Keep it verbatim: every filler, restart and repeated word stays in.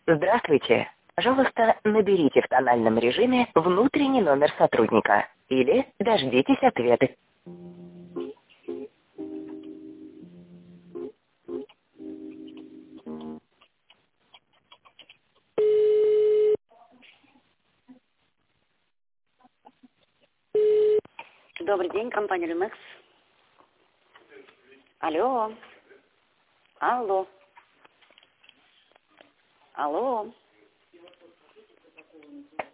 Здравствуйте. Пожалуйста, наберите в тональном режиме внутренний номер сотрудника или дождитесь ответа. Добрый день, компания Люмекс. Алло. Алло. Алло.